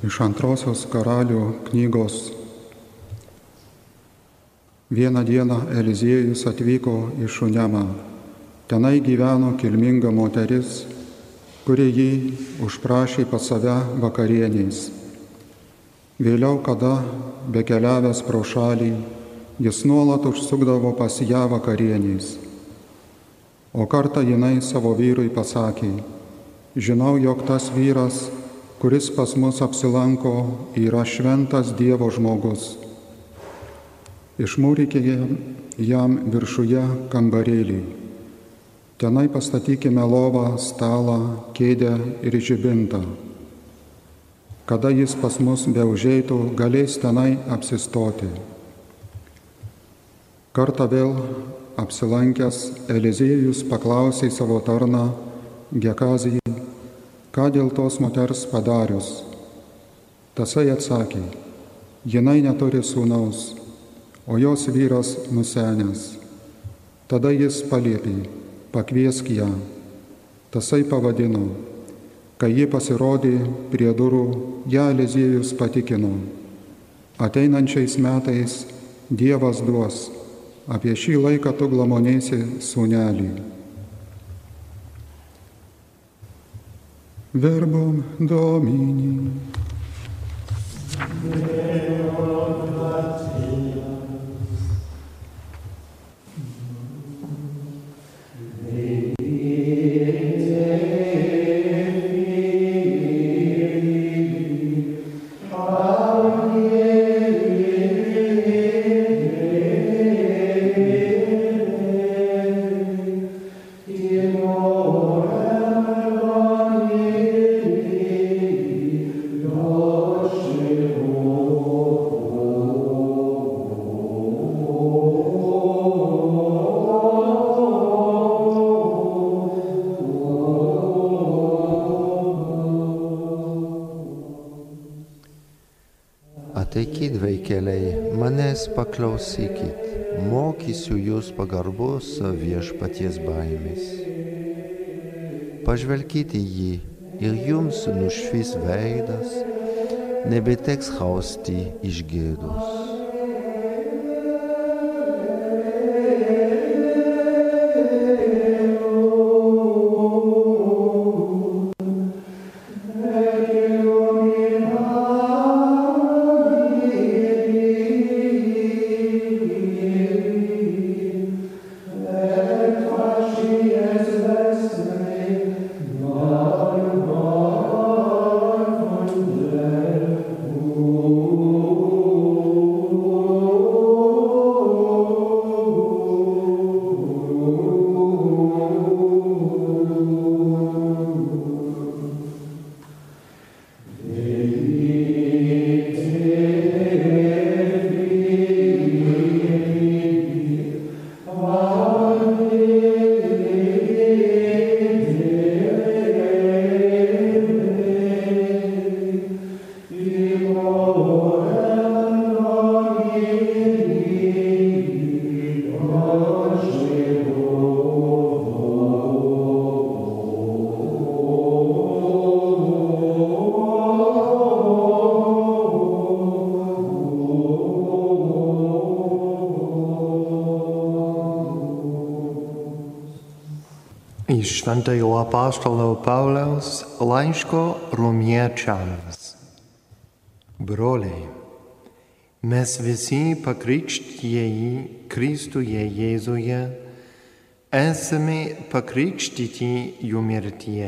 Iš Antrosios Karalių knygos. Vieną dieną Eliziejus atvyko į Šunemą. Tenai gyveno kilminga moteris, kuri jį užprašė pas save vakarieniais. Vėliau, kada bekeliavęs pro šalį, jis nuolat užsukdavo pas ją vakarieniais. O kartą jinai savo vyrui pasakė: žinau, jog tas vyras, kuris pas mus apsilanko, yra šventas Dievo žmogus. Išmūrykime jam viršuje kambarėlį. Tenai pastatykime lovą, stalą, kėdę ir žibintą. Kada jis pas mus beužeitų, galės tenai apsistoti. Kartą vėl apsilankęs Eliziejus paklausė savo tarną Gekazijį, ką dėl tos moters padarius. Tasai atsakė: jinai neturi sūnaus, o jos vyras nusenęs. Tada jis paliepė: pakviesk ją. Tasai pavadino. Kai ji pasirodė prie durų, ją Eliziejus patikino: ateinančiais metais Dievas duos, apie šį laiką tu glamonėsi sūnelį. Verbum Domini. Ateikit, vaikeliai, manęs paklausykit, mokysiu jūs pagarbos viešpaties baimės. Pažvelkite į jį ir jums nušvis veidas, nebeteks rausti iš gėdos. Iš Šventojo apaštalo Pauliaus laiško Romiečiams. Broliai, mes visi pakrikštieji Kristuje Jėzuje esame pakrikštyti jo mirtyje.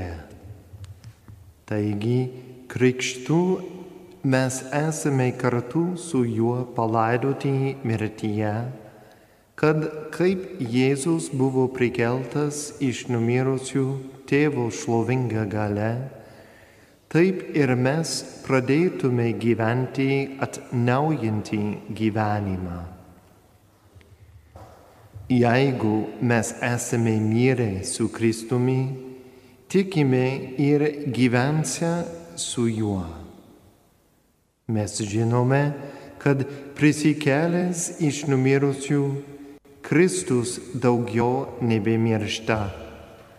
Taigi, krikštu mes esame kartu su juo palaidoti mirtyje, kad kaip Jėzus buvo prikeltas iš numirusių Tėvo šlovinga galia, taip ir mes pradėtume gyventi atnaujinti gyvenimą. Jeigu mes esame mirę su Kristumi, tikime ir gyvensę su juo. Mes žinome, kad prisikėlęs iš numirusių, Kristus daugiau nebemiršta.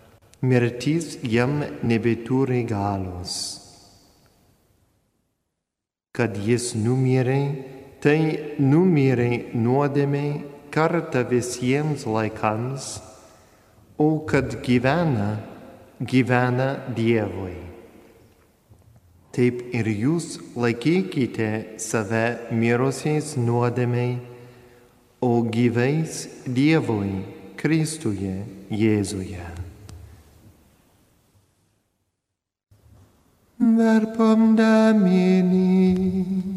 Mirtis jam nebeturi galios. kad jis numirė, tai numirė nuodėmė kartą visiems laikams, o kad gyvena, gyvena Dievui. Taip ir jūs laikykite save mirusiais nuodėmei, o gyvais Dievui Kristuje Jėzuje. Verpam Domini.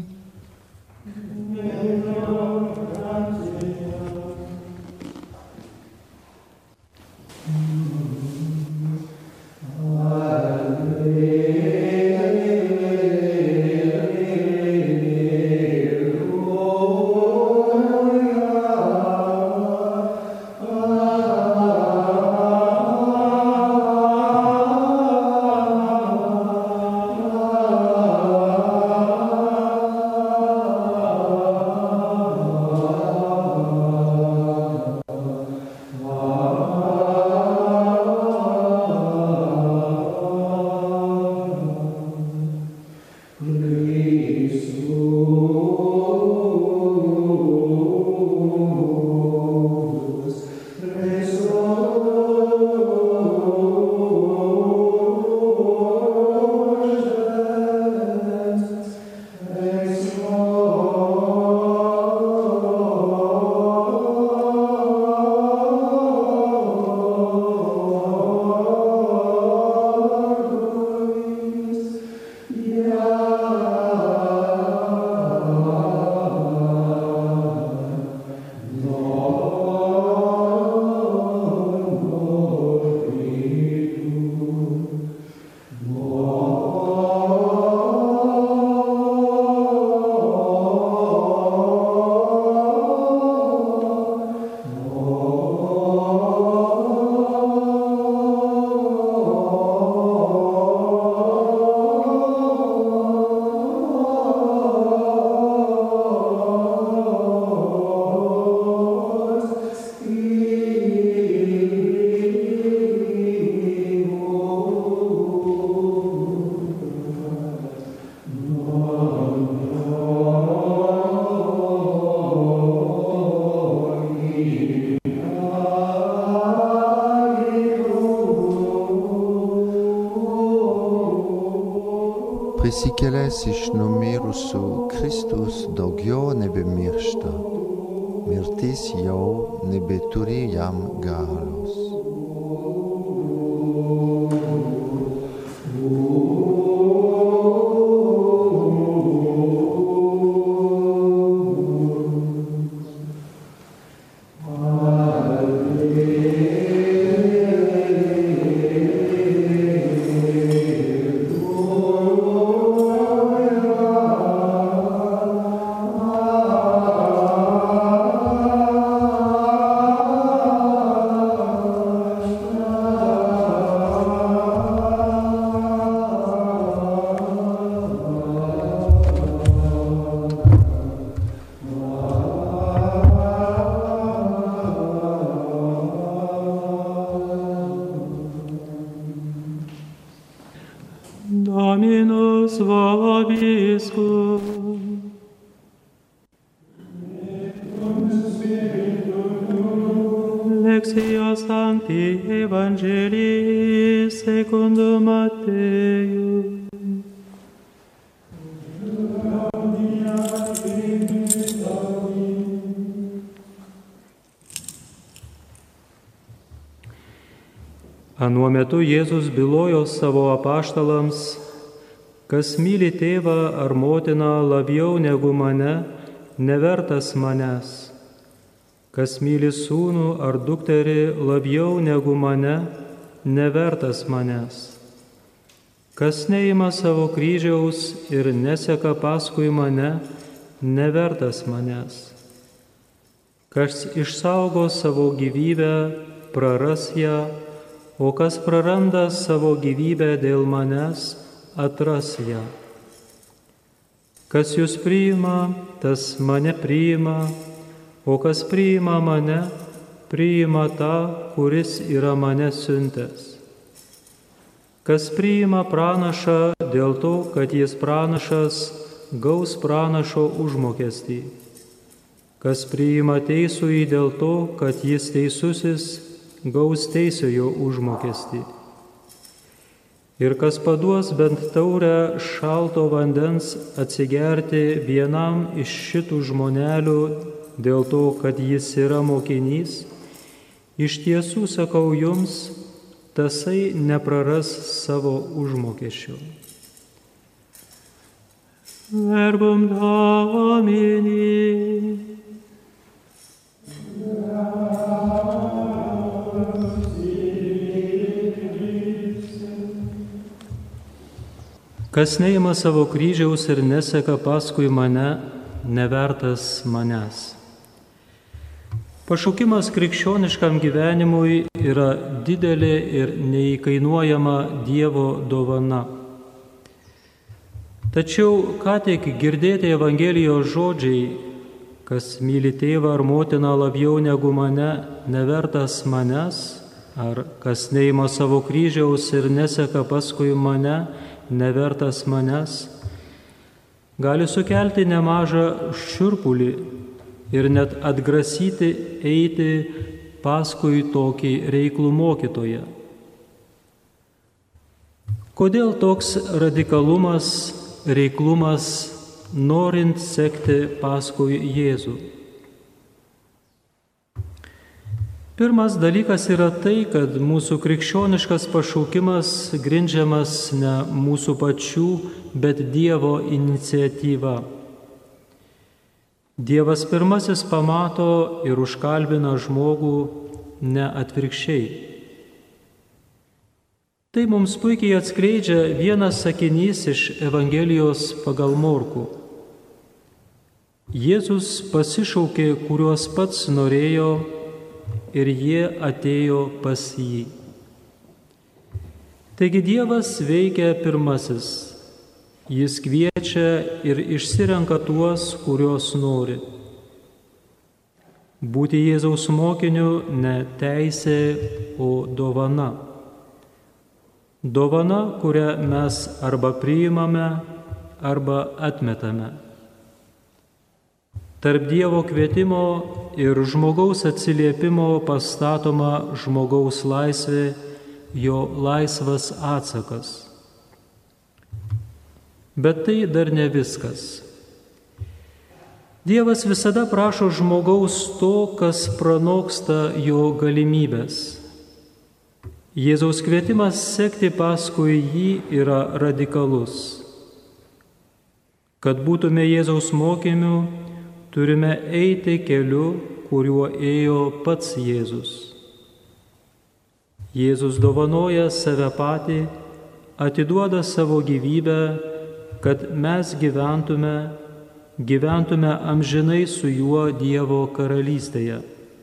Prisikėlęs iš numirusių Kristus daugiau nebemiršta, mirtis jau nebeturi jam galios. Dominus vobiscum. Lectio Sancti Evangelii secundum Mattheum. Anuo metu Jėzus bylojo savo apaštalams, kas myli tėvą ar motiną labiau negu mane, nevertas manęs. Kas myli sūnų ar dukterį labiau negu mane, nevertas manęs. Kas neima savo kryžiaus ir neseka paskui mane, nevertas manęs. Kas išsaugo savo gyvybę, praras ją, o kas praranda savo gyvybę dėl manęs, atras ją. Kas jūs priima, tas mane priima, o kas priima mane, priima tą, kuris yra mane siuntęs. Kas priima pranašą dėl to, kad jis pranašas, gaus pranašo užmokestį. Kas priima teisųjį dėl to, kad jis teisusis, gaus teisiojo užmokestį. Ir kas paduos bent taurę šalto vandens atsigerti vienam iš šitų žmonelių dėl to, kad jis yra mokinys, iš tiesų sakau jums, tasai nepraras savo užmokesčio. Verbum Domini. Kas neima savo kryžiaus ir neseka paskui mane, nevertas manęs. Pašaukimas krikščioniškam gyvenimui yra didelė ir neįkainuojama Dievo dovana. Tačiau ką tik girdėti Evangelijos žodžiai, kas myli tėvą ar motiną labiau negu mane, nevertas manęs, ar kas neima savo kryžiaus ir neseka paskui mane, nevertas manęs, gali sukelti nemažą šiurpulį ir net atgrasyti eiti paskui tokį reiklų mokytoją. Kodėl toks radikalumas, reiklumas, norint sekti paskui Jėzų? Pirmas dalykas yra tai, kad mūsų krikščioniškas pašaukimas grindžiamas ne mūsų pačių, bet Dievo iniciatyva. Dievas pirmasis pamato ir užkalbina žmogų, ne atvirkščiai. Tai mums puikiai atskleidžia vienas sakinys iš Evangelijos pagal Morkų. Jėzus pasišaukė, kuriuos pats norėjo, ir jie atėjo pas jį. Taigi Dievas veikia pirmasis. Jis kviečia ir išsirenka tuos, kuriuos nori. Būti Jėzaus mokiniu ne teisė, o dovana. Dovana, kurią mes arba priimame, arba atmetame. Tarp Dievo kvietimo ir žmogaus atsiliepimo pastatoma žmogaus laisvė, jo laisvas atsakas. Bet tai dar ne viskas. Dievas visada prašo žmogaus to, kas pranoksta jo galimybės. Jėzaus kvietimas sekti paskui jį yra radikalus. Kad būtume Jėzaus mokiniu, turime eiti keliu, kuriuo ėjo pats Jėzus. Jėzus dovanoja save patį, atiduoda savo gyvybę, kad mes gyventume amžinai su juo Dievo karalystėje.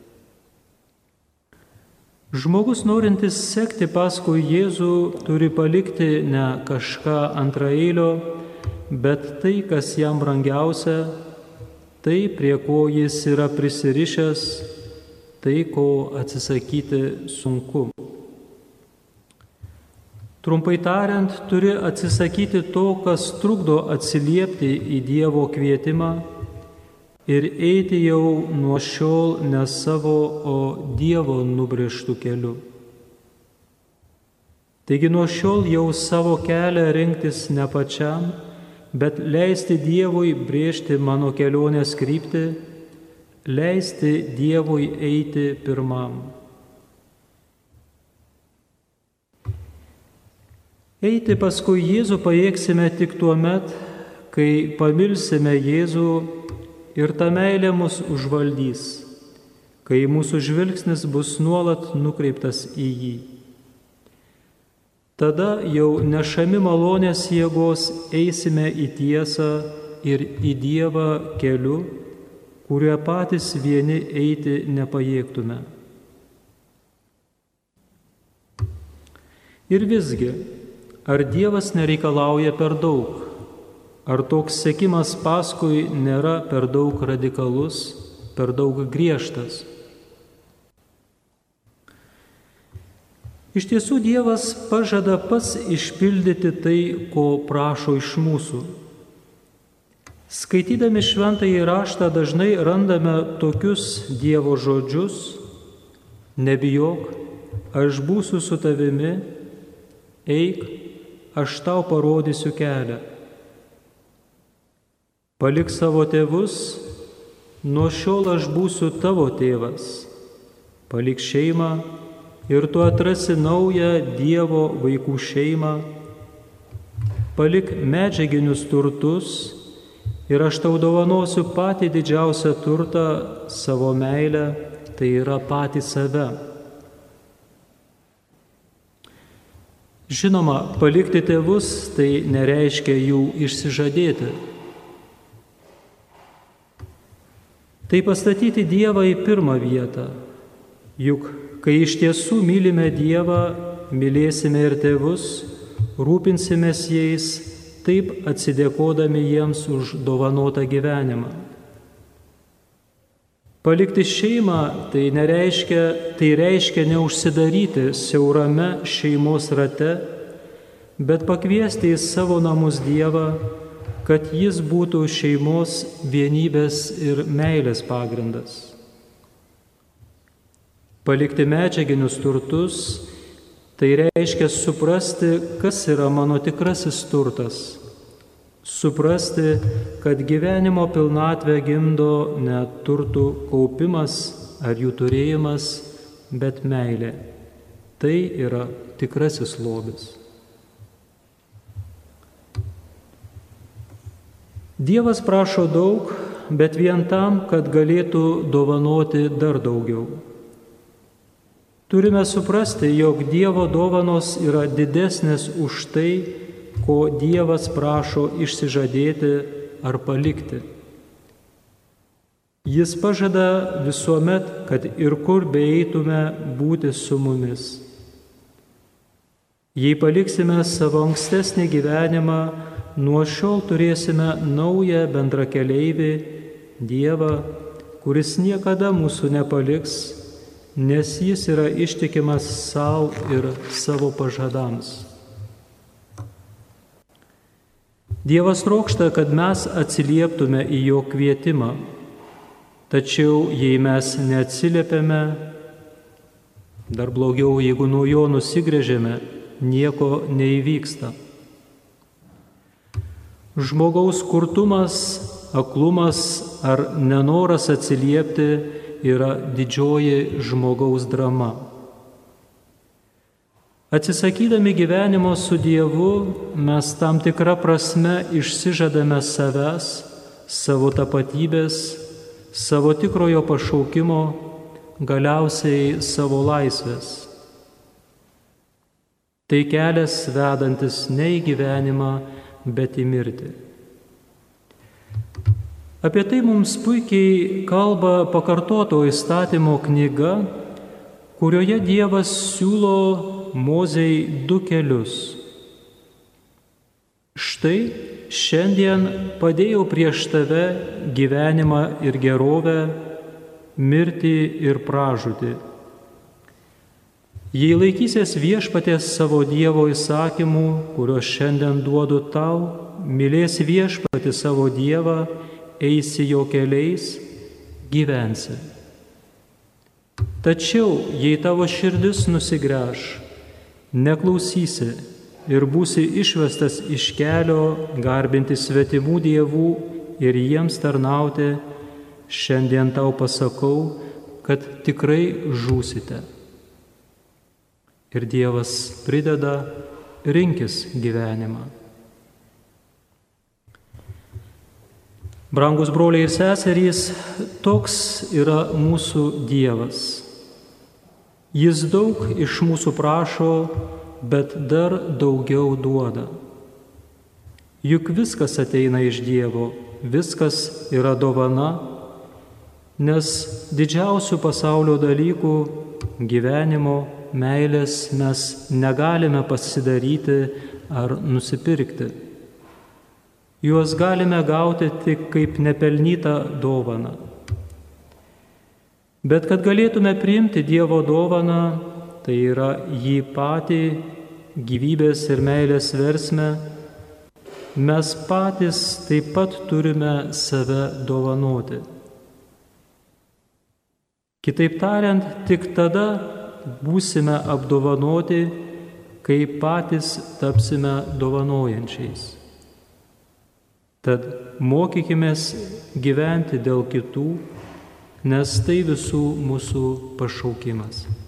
Žmogus, norintis sekti paskui Jėzų, turi palikti ne kažką antraeilio, bet tai, kas jam brangiausia, tai, prie ko jis yra prisirišęs, tai, ko atsisakyti sunku. Trumpai tariant, turi atsisakyti to, kas trukdo atsiliepti į Dievo kvietimą ir eiti jau nuo šiol ne savo, o Dievo nubrėžtų keliu. Taigi nuo šiol jau savo kelią rinktis ne pačiam, bet leisti Dievui brėžti mano kelionės kryptį, leisti Dievui eiti pirmam. Eiti paskui Jėzų pajėgsime tik tuo met, kai pamilsime Jėzų ir ta meilė mus užvaldys, kai mūsų žvilgsnis bus nuolat nukreiptas į jį. Tada jau nešami malonės jėgos eisime į tiesą ir į Dievą keliu, kuriuo patys vieni eiti nepajėgtume. Ir visgi, ar Dievas nereikalauja per daug? Ar toks sekimas paskui nėra per daug radikalus, per daug griežtas? Iš tiesų Dievas pažada pats išpildyti tai, ko prašo iš mūsų. Skaitydami šventąjį raštą dažnai randame tokius Dievo žodžius: nebijok, aš būsiu su tavimi, eik, aš tau parodysiu kelią. Palik savo tėvus, nuo šiol aš būsiu tavo tėvas. Palik šeimą ir tu atrasi naują Dievo vaikų šeimą. Palik medžiaginius turtus ir aš tau dovanosiu patį didžiausią turtą, savo meilę, tai yra patį save. Žinoma, palikti tėvus tai nereiškia jų išsižadėti. Tai pastatyti Dievą į pirmą vietą. Juk, kai iš tiesų mylime Dievą, mylėsime ir tėvus, rūpinsimės jais, taip atsidėkodami jiems už dovanotą gyvenimą. Palikti šeimą tai reiškia neužsidaryti siaurame šeimos rate, bet pakviesti į savo namus Dievą, kad jis būtų šeimos vienybės ir meilės pagrindas. Palikti medžiaginius turtus tai reiškia suprasti, kas yra mano tikrasis turtas. Suprasti, kad gyvenimo pilnatvę gimdo ne turtų kaupimas ar jų turėjimas, bet meilė. Tai yra tikrasis lobis. Dievas prašo daug, bet vien tam, kad galėtų dovanoti dar daugiau. Turime suprasti, jog Dievo dovanos yra didesnės už tai, ko Dievas prašo išsižadėti ar palikti. Jis pažada visuomet, kad ir kur beeitume, būti su mumis. Jei paliksime savo ankstesnį gyvenimą, nuo šiol turėsime naują bendrakeleivį, Dievą, kuris niekada mūsų nepaliks, nes jis yra ištikimas savo ir savo pažadams. Dievas trokšta, kad mes atsilieptume į jo kvietimą, tačiau jei mes neatsiliepiame, dar blogiau, jeigu nuo jo nusigręžiame, nieko neįvyksta. Žmogaus kurtumas, aklumas ar nenoras atsiliepti yra didžioji žmogaus drama. Atsisakydami gyvenimo su Dievu, mes tam tikrą prasme išsižadame savęs, savo tapatybės, savo tikrojo pašaukimo, galiausiai savo laisvės. Tai kelias vedantis ne į gyvenimą, bet į mirtį. Apie tai mums puikiai kalba Pakartoto įstatymo knyga, kurioje Dievas siūlo Mozei du kelius. Štai šiandien padėjau prieš tave gyvenimą ir gerovę, mirtį ir pražūtį. Jei laikysies viešpaties savo Dievo įsakymų, kuriuos šiandien duodu tau, mylėsi viešpatį savo Dievą, eisi jo keliais, gyvensi. Tačiau, jei tavo širdis nusigręš, neklausysi ir būsi išvestas iš kelio, garbinti svetimų dievų ir jiems tarnauti, šiandien tau pasakau, kad tikrai žūsite. Ir Dievas prideda: rinkis gyvenimą. Brangus broliai ir seserys, toks yra mūsų Dievas. Jis daug iš mūsų prašo, bet dar daugiau duoda. Juk viskas ateina iš Dievo, viskas yra dovana, nes didžiausių pasaulio dalykų, gyvenimo, meilės mes negalime pasidaryti ar nusipirkti. Juos galime gauti tik kaip nepelnytą dovaną. Bet kad galėtume priimti Dievo dovaną, tai yra jį patį gyvybės ir meilės versmę, mes patys taip pat turime save dovanoti. Kitaip tariant, tik tada būsime apdovanoti, kai patys tapsime dovanojančiais. Tad mokykimės gyventi dėl kitų, nes tai visų mūsų pašaukimas.